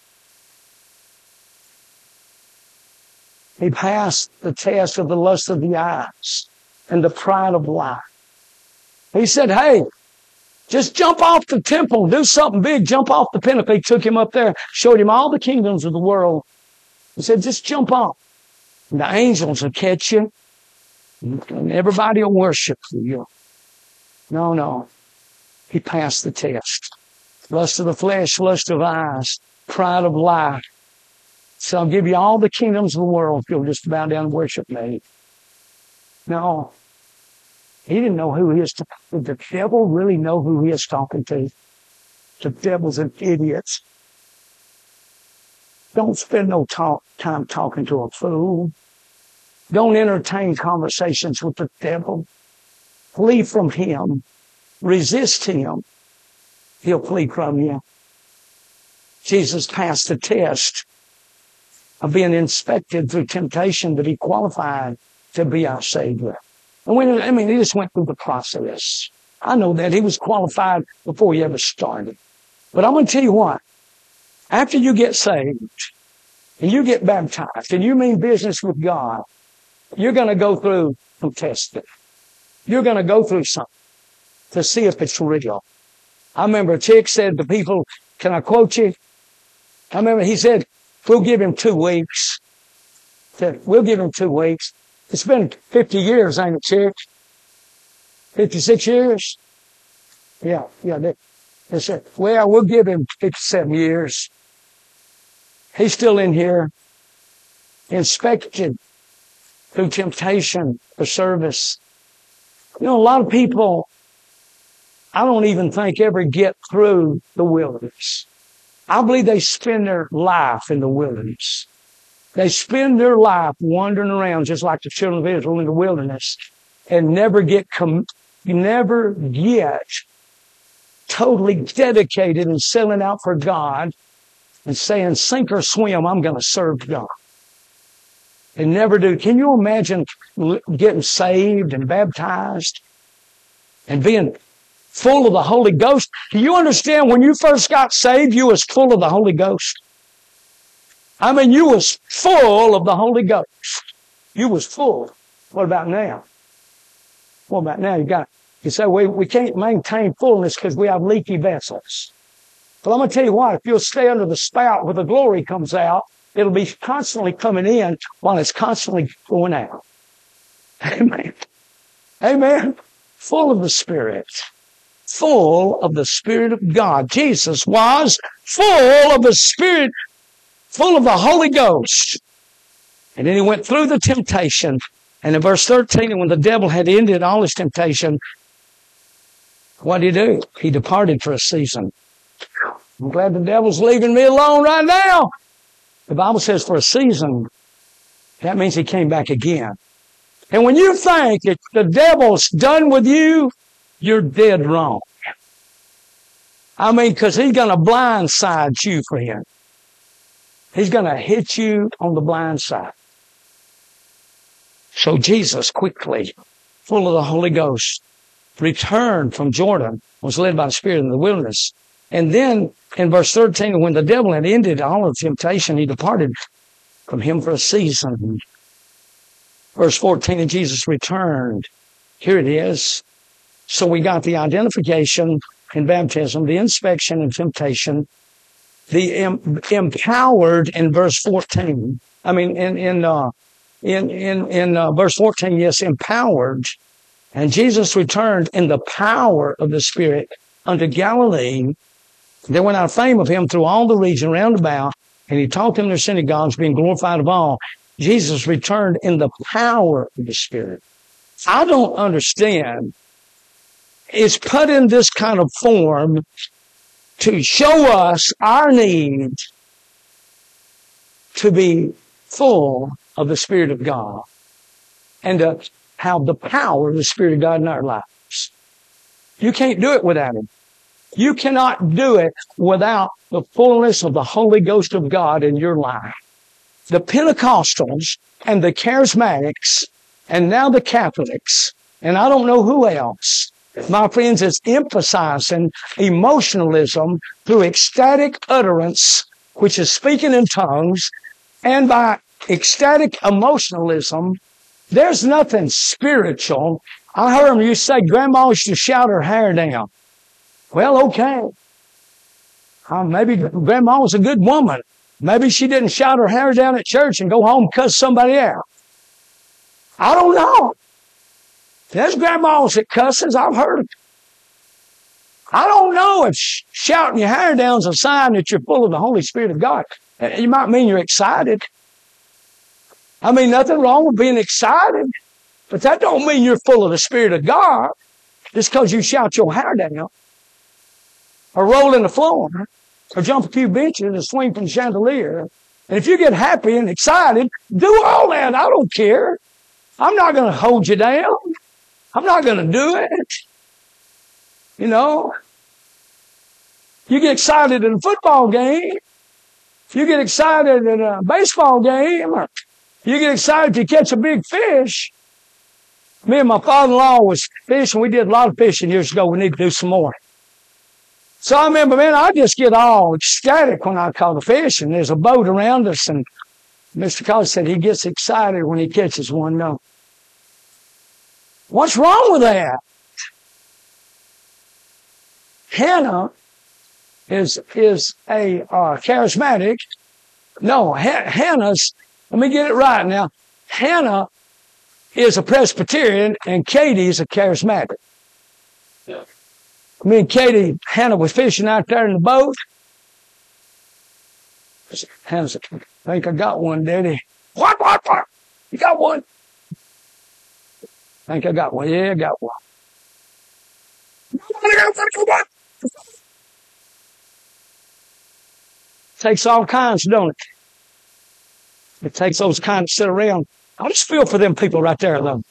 A: He passed the test of the lust of the eyes and the pride of life. He said, hey, Just jump off the temple, do something big, jump off the pinnacle. He took him up there, showed him all the kingdoms of the world. He said, just jump off. And the angels will catch you, and everybody will worship you. No. He passed the test. Lust of the flesh, lust of eyes, pride of life. So I'll give you all the kingdoms of the world if you'll just bow down and worship me. No. He didn't know who he was talking to. Did the devil really know who he was talking to? The devil's an idiot. Don't spend no time talking to a fool. Don't entertain conversations with the devil. Flee from him. Resist him. He'll flee from you. Jesus passed the test of being inspected through temptation to be qualified to be our Savior. And he just went through the process. I know that. He was qualified before he ever started. But I'm going to tell you what. After you get saved, and you get baptized, and you mean business with God, you're going to go through some testing. You're going to go through something to see if it's real. I remember a chick said to people, can I quote you? I remember he said, we'll give him 2 weeks. Said, we'll give him 2 weeks. It's been 50 years, ain't it, chick? 56 years? Yeah. They said, well, we'll give him 57 years. He's still in here, inspected through temptation for service. You know, a lot of people, I don't even think ever get through the wilderness. I believe they spend their life in the wilderness. They spend their life wandering around just like the children of Israel in the wilderness and never get totally dedicated and selling out for God and saying, sink or swim, I'm going to serve God. They never do. Can you imagine getting saved and baptized and being full of the Holy Ghost? Do you understand when you first got saved, you was full of the Holy Ghost? I mean, you was full of the Holy Ghost. You was full. What about now? What about now? You say, we can't maintain fullness because we have leaky vessels. But I'm going to tell you what, if you'll stay under the spout where the glory comes out, it'll be constantly coming in while it's constantly going out. Amen. Amen. Full of the Spirit. Full of the Spirit of God. Jesus was full of the Spirit, full of the Holy Ghost. And then he went through the temptation. And in verse 13, when the devil had ended all his temptation, what did he do? He departed for a season. I'm glad the devil's leaving me alone right now. The Bible says for a season. That means he came back again. And when you think that the devil's done with you, you're dead wrong. I mean, because he's going to blindside you, friend. He's going to hit you on the blind side. So Jesus quickly, full of the Holy Ghost, returned from Jordan, was led by the Spirit in the wilderness. And then in verse 13, when the devil had ended all of temptation, he departed from him for a season. Verse 14, and Jesus returned. Here it is. So we got the identification in baptism, the inspection and temptation, the empowered in verse 14. I mean, in verse 14, yes, empowered. And Jesus returned in the power of the Spirit unto Galilee. There went out fame of him through all the region round about, and he taught them in their synagogues, being glorified of all. Jesus returned in the power of the Spirit. I don't understand. It's put in this kind of form to show us our need to be full of the Spirit of God and to have the power of the Spirit of God in our lives. You can't do it without Him. You cannot do it without the fullness of the Holy Ghost of God in your life. The Pentecostals and the Charismatics and now the Catholics, and I don't know who else, my friends, is emphasizing emotionalism through ecstatic utterance, which is speaking in tongues, and by ecstatic emotionalism, there's nothing spiritual. I heard them used to say, Grandma used to shout her hair down. Well, okay. Maybe Grandma was a good woman. Maybe she didn't shout her hair down at church and go home and cuss somebody out. I don't know. There's grandmas that cusses. I've heard it. I don't know if shouting your hair down is a sign that you're full of the Holy Spirit of God. You might mean you're excited. I mean, nothing wrong with being excited, but that don't mean you're full of the Spirit of God just because you shout your hair down or roll in the floor or jump a few benches and swing from the chandelier. And if you get happy and excited, do all that. I don't care. I'm not going to hold you down. I'm not going to do it. You know, you get excited in a football game. You get excited in a baseball game. Or you get excited to catch a big fish. Me and my father-in-law was fishing. We did a lot of fishing years ago. We need to do some more. So I remember, man, I just get all ecstatic when I caught a fish. And there's a boat around us. And Mr. Collins said he gets excited when he catches one. No. What's wrong with that? Hannah is a charismatic. No, Hannah's, let me get it right now. Hannah is a Presbyterian and Katie's a charismatic. Yeah. Me and Hannah was fishing out there in the boat. Hannah said, I think I got one, Daddy. What? You got one? I think I got one. Yeah, I got one. Takes all kinds, don't it? It takes those kinds to sit around. I just feel for them people right there, though.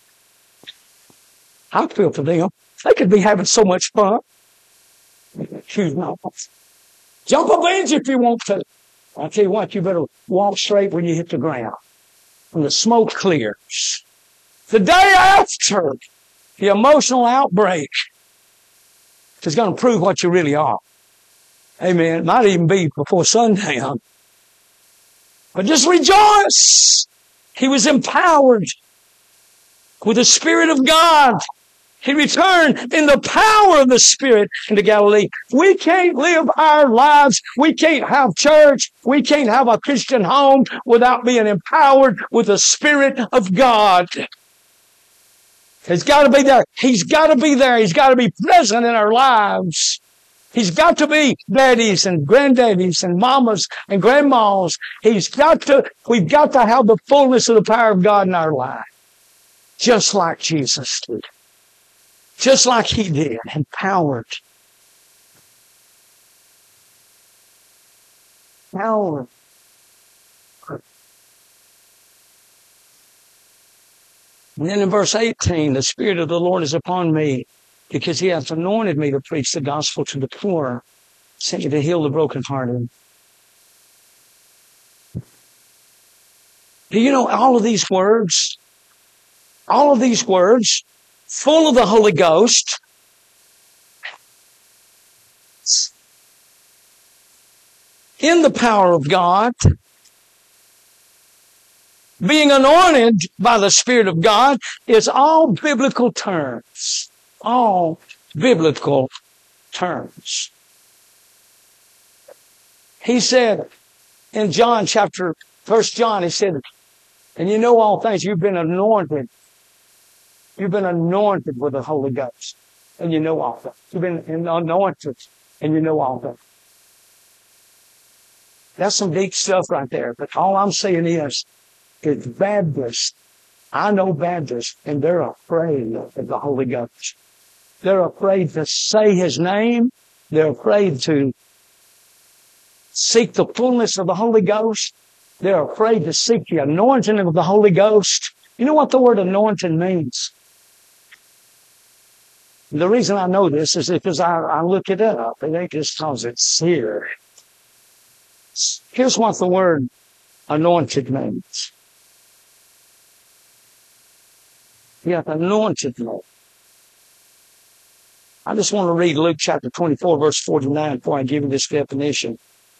A: I feel for them. They could be having so much fun. Excuse me. Jump a bench if you want to. I'll tell you what, you better walk straight when you hit the ground. When the smoke clears. The day after the emotional outbreak is going to prove what you really are. Amen. It might even be before sundown. But just rejoice. He was empowered with the Spirit of God. He returned in the power of the Spirit into Galilee. We can't live our lives. We can't have church. We can't have a Christian home without being empowered with the Spirit of God. He's got to be there. He's got to be there. He's got to be present in our lives. He's got to be daddies and granddaddies and mamas and grandmas. We've got to have the fullness of the power of God in our life. Just like Jesus did. Just like He did. Empowered. Power. And then in verse 18, the Spirit of the Lord is upon me, because He hath anointed me to preach the gospel to the poor, sent me to heal the brokenhearted. Do you know all of these words, full of the Holy Ghost, in the power of God, being anointed by the Spirit of God, is all biblical terms. All biblical terms. He said in John chapter, 1 John, he said, and you know all things, you've been anointed. You've been anointed with the Holy Ghost. And you know all things. You've been anointed and you know all things. That's some deep stuff right there. But all I'm saying is Baptists, I know Baptists, and they're afraid of the Holy Ghost. They're afraid to say His name. They're afraid to seek the fullness of the Holy Ghost. They're afraid to seek the anointing of the Holy Ghost. You know what the word anointing means? The reason I know this is because I look it up. It ain't just because it's here. Here's what the word anointed means. He hath anointed me. I just want to read Luke chapter 24, verse 49 before I give you this definition.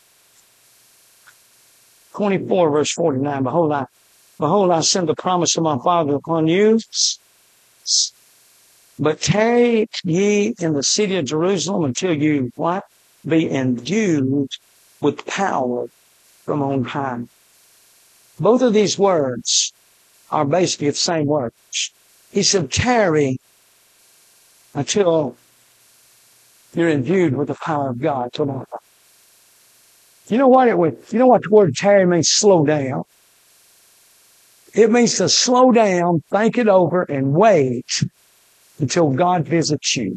A: 24, verse 49. Behold, I send the promise of my Father upon you. But tarry ye in the city of Jerusalem until you, what? Be endued with power from on high. Both of these words are basically the same words. He said, tarry until you're endued with the power of God. You know what the word tarry means? Slow down. It means to slow down, think it over, and wait until God visits you.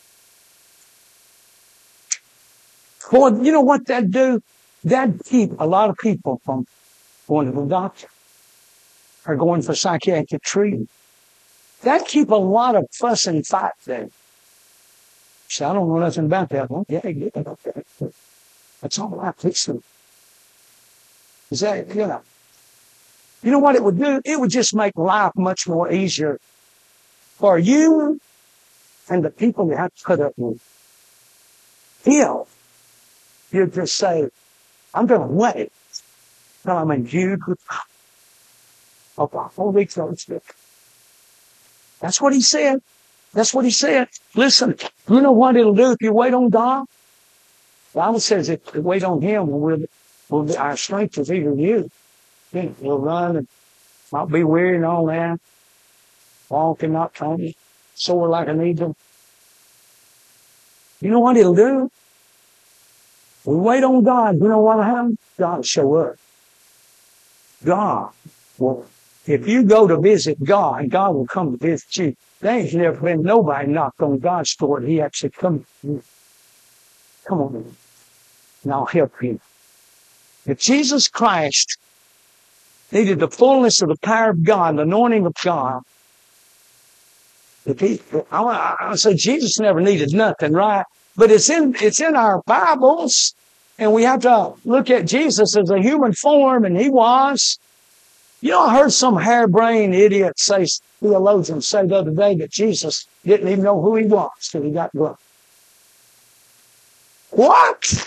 A: Boy, you know what that do? That keep a lot of people from going to the doctor or going for psychiatric treatment. That keep a lot of fuss and fight there. See, I don't know nothing about that one. Yeah, okay. That's all right. Listen. Is that, you know what it would do? It would just make life much more easier for you and the people you have to put up with. If you just say, I'm going to wait till I'm endued with the Holy Ghost. That's what he said. That's what he said. Listen, you know what it'll do if you wait on God? The Bible says if we wait on him, our strength is even new. We'll run and not be weary and all that. Walk and not faint. Soar like an eagle. You know what it'll do? We wait on God. You know what happens? God will show up. God will. If you go to visit God, God will come to visit you. There ain't never been nobody knocked on God's door. He actually come on, and I'll help you. If Jesus Christ needed the fullness of the power of God, the anointing of God, I say Jesus never needed nothing, right? But it's in our Bibles, and we have to look at Jesus as a human form, and he was. You know, I heard some harebrained idiot theologian say the other day that Jesus didn't even know who he was till he got drunk. What?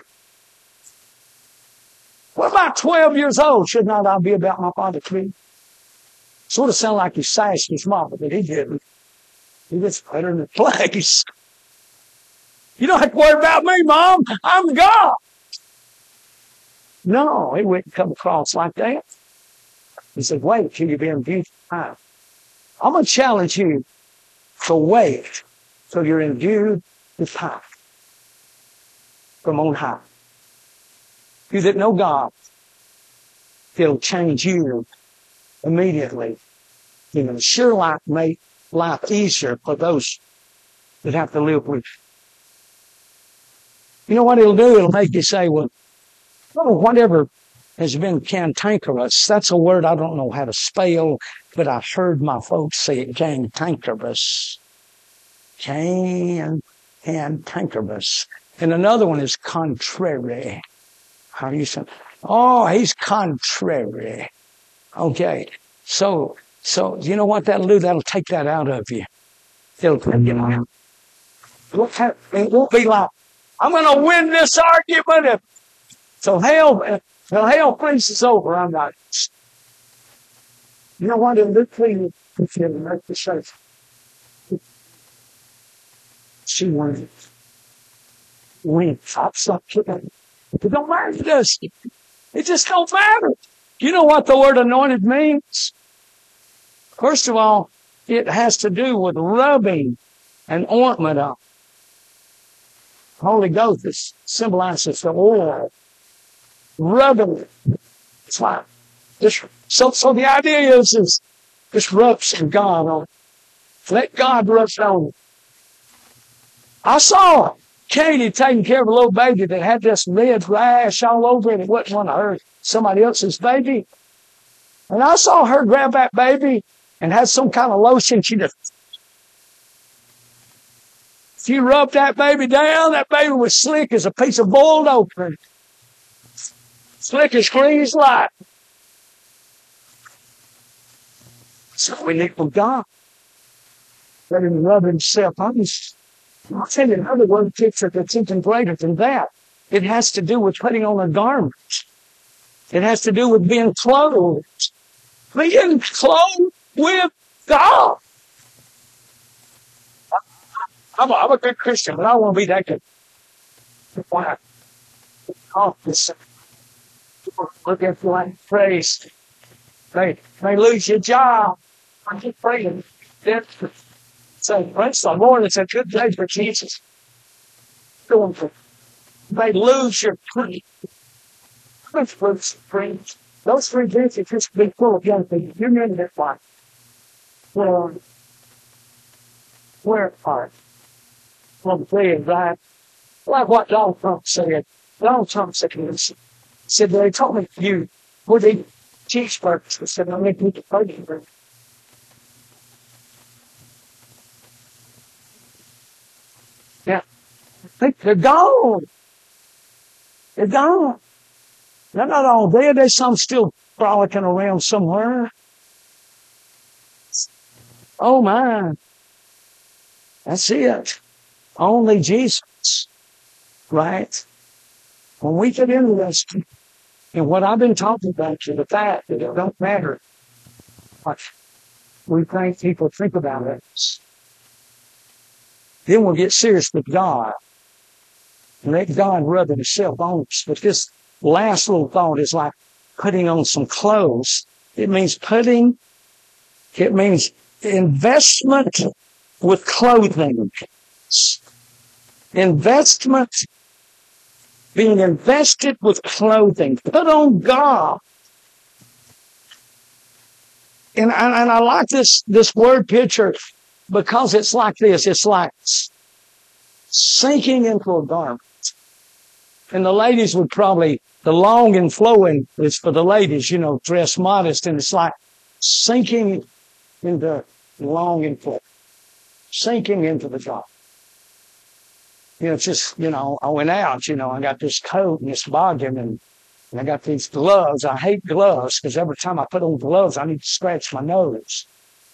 A: What about 12 years old? Should not I be about my Father's business? Sort of sound like he sashed his mama, but he didn't. He was better in the place. You don't have to worry about me, Mom. I'm God. No, he wouldn't come across like that. He said, wait till you be endued with power. I'm going to challenge you to wait till you're endued with power from on high. You that know God, it'll change you immediately. You know, sure make life easier for those that have to live with you. You know what it'll do? It'll make you say, well, whatever has been cantankerous. That's a word I don't know how to spell, but I've heard my folks say it, cantankerous. Cantankerous. And another one is contrary. How do you say? Oh, he's contrary. Okay. So, you know what that'll do? That'll take that out of you. It'll take it out. It won't be like, I'm going to win this argument. So hell freezes over. I'm not. You know what? It'll do for you if you make the safe. She wins. Stop kidding. It don't matter, does it? It just don't matter. You know what the word anointed means? First of all, it has to do with rubbing an ointment on. Holy Ghost is symbolizes the oil. Rubbing it. It's like this. So the idea is just rub some God on it. Let God rub it on it. I saw Katie taking care of a little baby that had this red rash all over it. It wasn't one of hers, somebody else's baby. And I saw her grab that baby and had some kind of lotion. She rubbed that baby down. That baby was slick as a piece of boiled okra. Slick as clean as light. So we need from God. Let him rub himself on us. I'll tell you another one picture that's even greater than that. It has to do with putting on a garment. It has to do with being clothed. Being clothed with God. I'm a good Christian, but I don't want to be that good. Why? Oh, this look at what praise. May lose your job. I keep praying. Then say, praise the Lord, it's a good day for Jesus. May lose your praise. Those three days are just be full of young people. You know that one. Where are? Well, saying that, like what Donald Trump said. Donald Trump said they told me you would eat cheeseburgers. They said, I'll make you the burger. Yeah. They're gone. They're gone. They're not all dead. There's some still frolicking around somewhere. Oh my. That's it. Only Jesus. Right? When we get into this, and what I've been talking about is the fact that it don't matter what we think people think about us. Then we'll get serious with God. And let God rub himself on us. But this last little thought is like putting on some clothes. It means investment with clothing. Investment, being invested with clothing. Put on God. And I like this word picture because it's like this. It's like sinking into a garment. And the ladies would probably, the long and flowing is for the ladies, dress modest. And it's like sinking into long and flowing. Sinking into the garment. It's just, I went out, I got this coat and it's bogging and I got these gloves. I hate gloves because every time I put on gloves, I need to scratch my nose.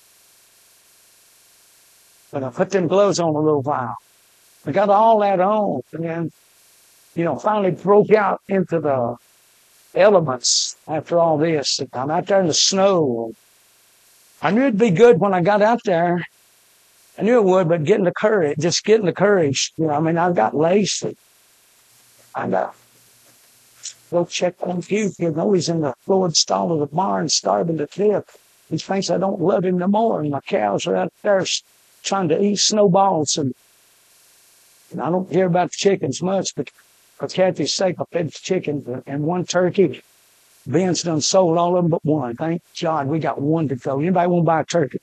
A: But I put them gloves on a little while. I got all that on and then, finally broke out into the elements after all this. I'm out there in the snow. I knew it'd be good when I got out there. I knew it would, but getting the courage, I got lazy. I got go check on Hugh. He's in the forward stall of the barn starving to death. He thinks I don't love him no more, and my cows are out there trying to eat snowballs. And I don't care about the chickens much, but for Kathy's sake, I fed the chickens and one turkey. Ben's done sold all of them but one. Thank God we got one to go. Anybody want to buy a turkey?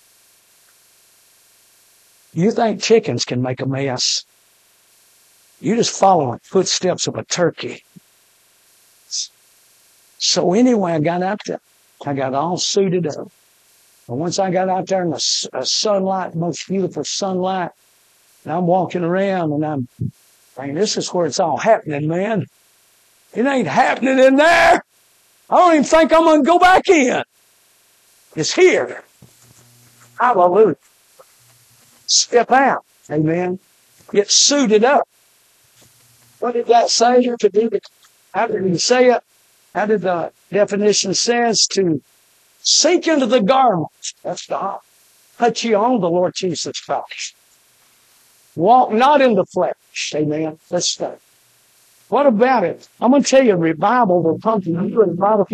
A: You think chickens can make a mess? You just follow the footsteps of a turkey. So anyway, I got out there. I got all suited up. And once I got out there in the sunlight, most beautiful sunlight, and I'm walking around and I'm thinking, this is where it's all happening, man. It ain't happening in there. I don't even think I'm going to go back in. It's here. Hallelujah. Step out. Amen. Get suited up. What did that say? How did he say it? How did the definition says to sink into the garment? That's God. Put you on the Lord Jesus Christ. Walk not in the flesh. Amen. Let's start. What about it? I'm going to tell you, revival will come to you. A lot of